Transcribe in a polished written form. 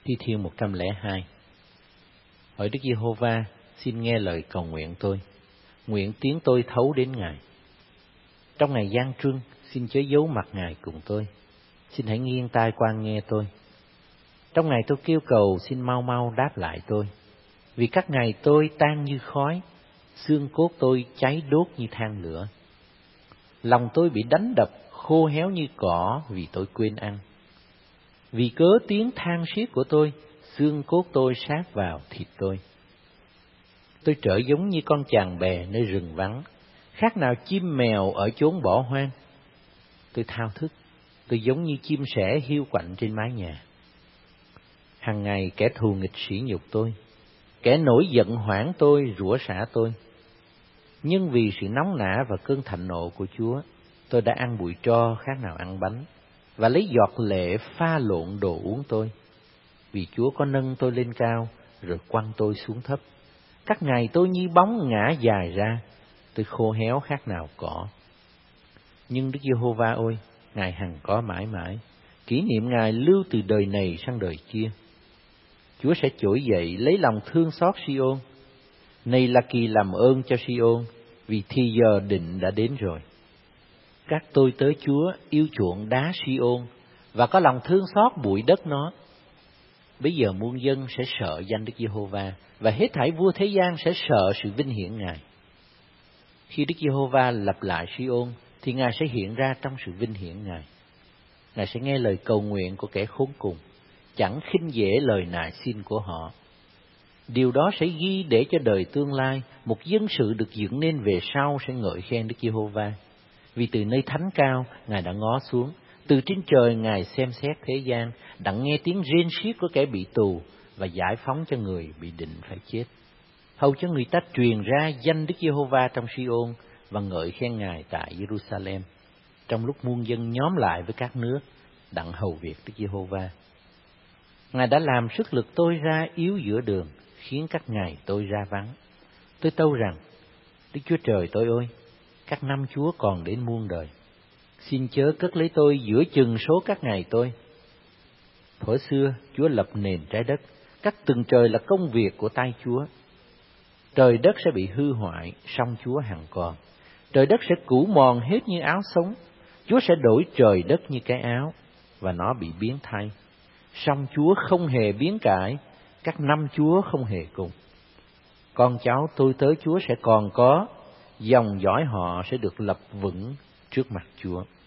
Thi Thiên 102. Hỡi Đức Giê-hô-va, xin nghe lời cầu nguyện tôi, nguyện tiếng tôi thấu đến Ngài. Trong ngày gian truân, xin chớ giấu mặt Ngài cùng tôi, xin hãy nghiêng tai quan nghe tôi. Trong ngày tôi kêu cầu, xin mau mau đáp lại tôi, vì các ngày tôi tan như khói, xương cốt tôi cháy đốt như than lửa. Lòng tôi bị đánh đập, khô héo như cỏ vì tôi quên ăn. Vì cớ tiếng than xiết của tôi, xương cốt tôi sát vào thịt tôi. Tôi trở giống như con chàng bè nơi rừng vắng, khác nào chim mèo ở chốn bỏ hoang. Tôi thao thức, tôi giống như chim sẻ hiu quạnh trên mái nhà. Hằng ngày kẻ thù nghịch sỉ nhục tôi, kẻ nổi giận hoảng tôi, rủa xả tôi. Nhưng vì sự nóng nả và cơn thạnh nộ của Chúa, tôi đã ăn bụi tro khác nào ăn bánh, và lấy giọt lệ pha lộn đồ uống tôi. Vì Chúa có nâng tôi lên cao, rồi quăng tôi xuống thấp. Các ngày tôi như bóng ngã dài ra, tôi khô héo khác nào cỏ. Nhưng Đức Giê-hô-va ơi, Ngài hằng có mãi mãi, kỷ niệm Ngài lưu từ đời này sang đời kia. Chúa sẽ trỗi dậy lấy lòng thương xót Si-ôn. Này là kỳ làm ơn cho Si-ôn, vì thì giờ định đã đến rồi. Các tôi tớ Chúa yêu chuộng đá Si-ôn và có lòng thương xót bụi đất nó. Bây giờ muôn dân sẽ sợ danh Đức Giê-hô-va, và hết thảy vua thế gian sẽ sợ sự vinh hiển Ngài. Khi Đức Giê-hô-va lập lại Si-ôn, thì Ngài sẽ hiện ra trong sự vinh hiển Ngài. Ngài sẽ nghe lời cầu nguyện của kẻ khốn cùng, chẳng khinh dễ lời nài xin của họ. Điều đó sẽ ghi để cho đời tương lai, một dân sự được dựng nên về sau sẽ ngợi khen Đức Giê-hô-va. Vì từ nơi thánh cao, Ngài đã ngó xuống, từ trên trời Ngài xem xét thế gian, đặng nghe tiếng rên xiết của kẻ bị tù và giải phóng cho người bị định phải chết. Hầu cho người ta truyền ra danh Đức Giê-hô-va trong Si-ôn và ngợi khen Ngài tại Giê-ru-sa-lem, trong lúc muôn dân nhóm lại với các nước, đặng hầu việc Đức Giê-hô-va. Ngài đã làm sức lực tôi ra yếu giữa đường, khiến các ngày tôi ra vắng. Tôi tâu rằng, Đức Chúa Trời tôi ơi, các năm Chúa còn đến muôn đời. Xin chớ cất lấy tôi giữa chừng số các ngày tôi. Thuở xưa Chúa lập nền trái đất, các tầng trời là công việc của tay Chúa. Trời đất sẽ bị hư hoại, song Chúa hằng còn. Trời đất sẽ cũ mòn hết như áo sống. Chúa sẽ đổi trời đất như cái áo, và nó bị biến thay. Song Chúa không hề biến cải, các năm Chúa không hề cùng. Con cháu tôi tớ Chúa sẽ còn có, dòng dõi họ sẽ được lập vững trước mặt Chúa.